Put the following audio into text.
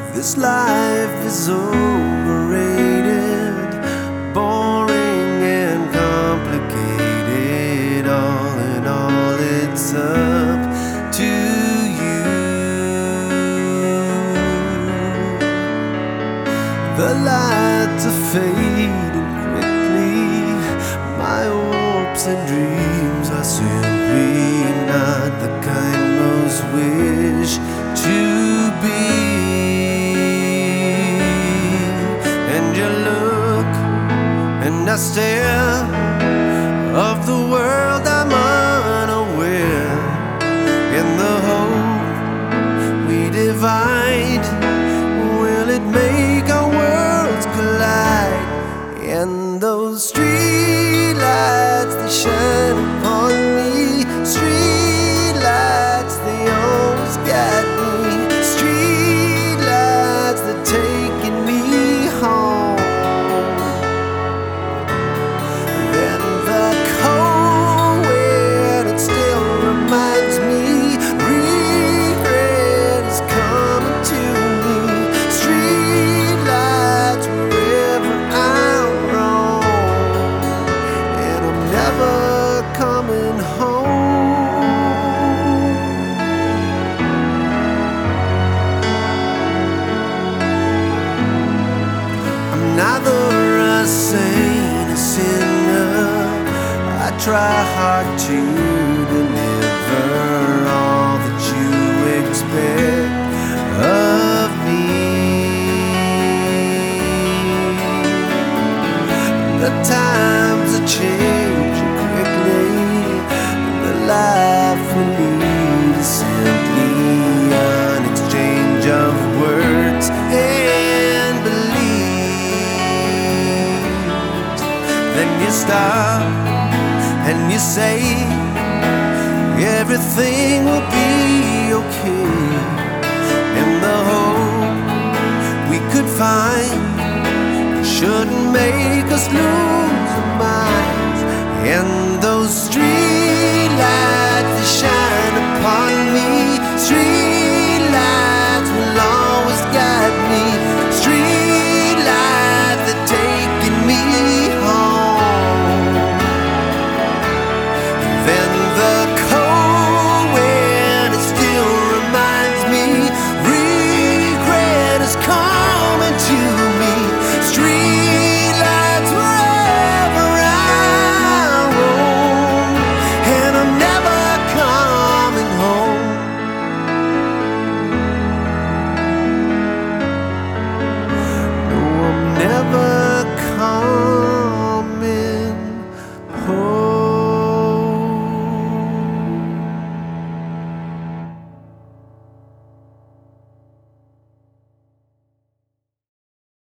This life is overrated, boring and complicated. All in all, it's up to you. The lights are fading quickly. My hopes and dreams are simply not the kind most wish to be. And you look and I stare, of the world I'm unaware. In the hope we divide, will it make our worlds collide? And those street lights, they shine upon me. Street lights, they always guide me. Street lights, they're taking me home. Then the cold wind, it still reminds me, regret is coming to me. Street lights, wherever I'm wrong, and I'm never coming home. I'm neither a saint or sinner. I try hard to deliver all that you expect of me. The times are changing quickly. The life we lead is simply an exchange of words and beliefs. Then you stop and you say everything will be okay. And the hope we could find shouldn't make us lose our minds. And those streets